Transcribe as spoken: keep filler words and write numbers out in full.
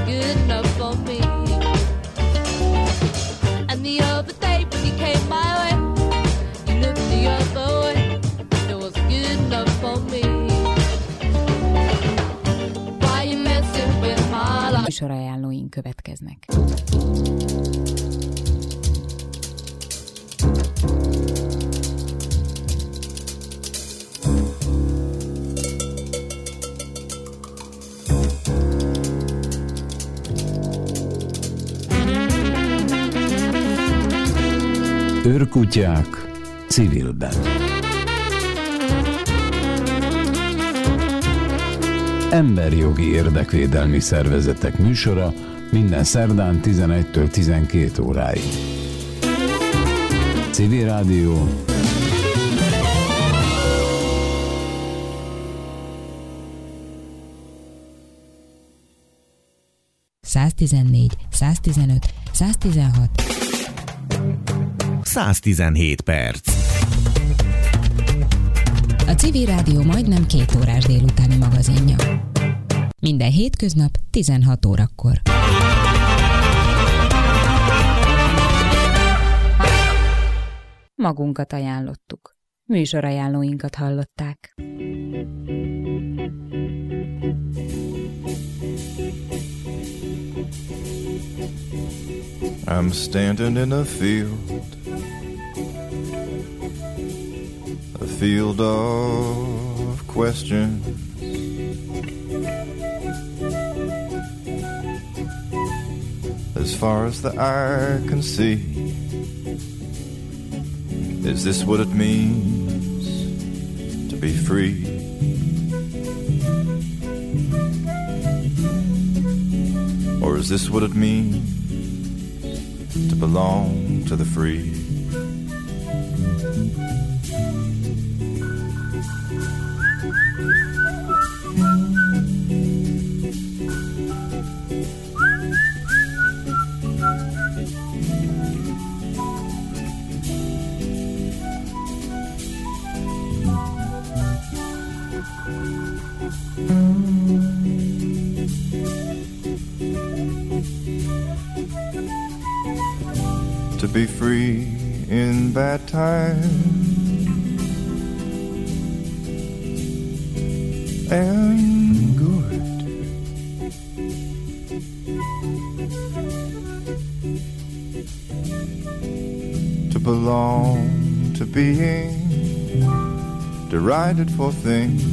good enough for me. And the other day when you came my way, you looked the other way, it was good enough for me. Why you messing with my life? Műsorajánlóink következnek. Őrkutyák civilben. Emberjogi érdekvédelmi szervezetek műsora minden szerdán tizenegytől tizenkét óráig. Civil Rádió. száztizennégy, száztizenöt, száztizenhat száztizenhét perc. A Civil Rádió majdnem két órás délutáni magazinja. Minden hétköznap tizenhat órakor. Magunkat ajánlottuk. Műsorajánlóinkat hallották. I'm standing in a field, a field of questions. As far as the eye can see, is this what it means to be free? Or is this what it means to belong to the free? To be free in bad times and good, to belong to being derided for things